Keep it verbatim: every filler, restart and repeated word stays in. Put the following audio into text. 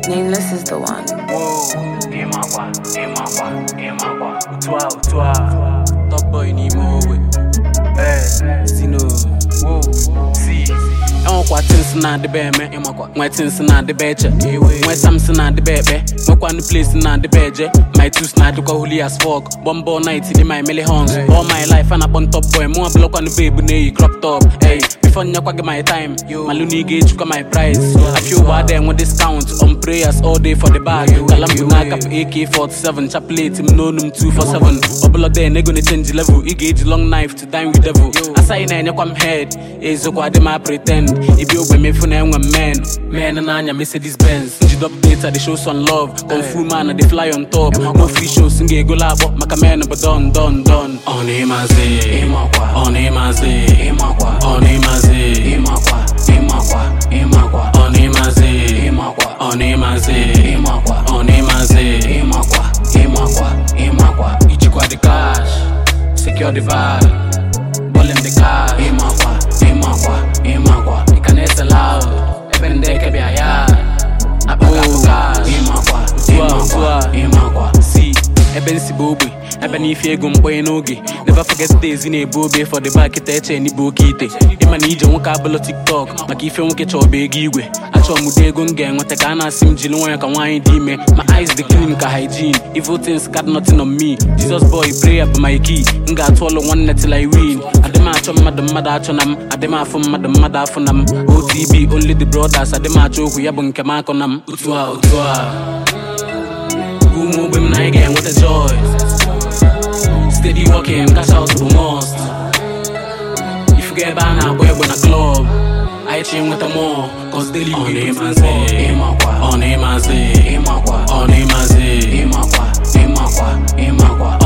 Nameless is the one. Whoa, Emakwa, Emakwa, Emakwa, Utwa, Utwa, Top boy ni mowe. Eh, Sino, whoa, see. I'm quite tense na the bed, man. My tense na the bed, my Samson na the bed, my one place na the bed, my two snide look holy as fuck. Bombo night in my melly horns. All my life and up on top boy, more block on the baby, nay, crop top. Hey, before you get my time, my loony gauge you got my price. I feel bad them with discount on prayers all day for the bag. Kalambu up A K forty-seven, chapelate him no num two four seven. Oblo there, they gonna change the level. You gauge long knife to dine with devil. I say na you come head, is what them I pretend. If you me for them one man, man and Anya Mercedes Benz. Did update they show some love. Kung fu man they fly on top. No free shows sing go lab up. Maka man but done done done. On Emaze, Emakwa. On Emaze, Emakwa. On Emaze, Emakwa. Emakwa, Emakwa. On Emaze, Emakwa. On Emaze, Emakwa. On Emaze, Emakwa. Emakwa, Emakwa. Ichikwa the cash, secure the vibe, ball in the car. Emakwa, Emakwa, Emakwa. It's allowed, even they can be a yard. I put up a cash. Emakwa, Emakwa, Emakwa. See, Eben Sibobi, Eben if you go nogi. Never forget days in a booby for the back at any bookite. Ima need your vocabulary TikTok. My key film get your big way. I saw Mudegun gang what I can sim Jilon can wine dime. My eyes the clinical hygiene. Evil things got nothing on me. Jesus boy, pray up my key. Got swallow one net till I win. I demand from Madam Madachonam. I demand from Madam Madafonam. O T B only the brothers. I demand joke we have on Kamakonam. Utwa, Utwa. Who move him night again with a joy. Steady walking, cash out to the most. If you get by now, boy, when a club, I chain with the more. Cause daily on Emaze, Emakwa. On Emaze, Emakwa. On Emaze, Emakwa. Emakwa, Emakwa.